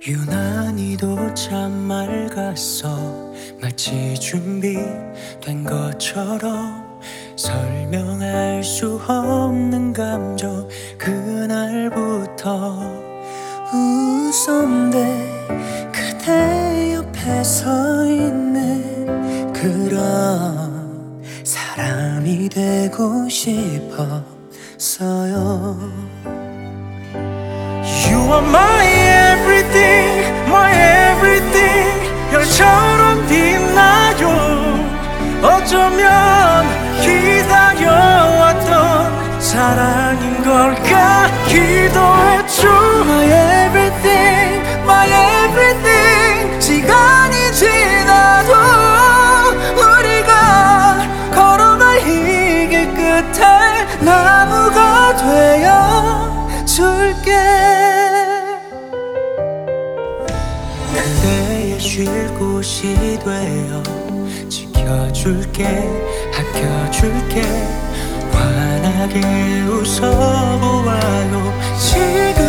유난히도 참 맑았어. 마치 준비된 것처럼 설명할 수 없는 감정. 그날부터 웃었는데 그대 옆에 서 있는 그런 사람이 되고 싶었어요. You are my everything, my everything. 별처럼 빛나요. 어쩌면 기다려왔던 사랑인 걸 같기도 했죠. My everything, my everything. 시간이 지나도 우리가 걸어갈 이 길 끝에 나무가 되어 줄게. 그대의 쉴 곳이 되어 지켜줄게, 아껴줄게. 환하게 웃어보아요. 지금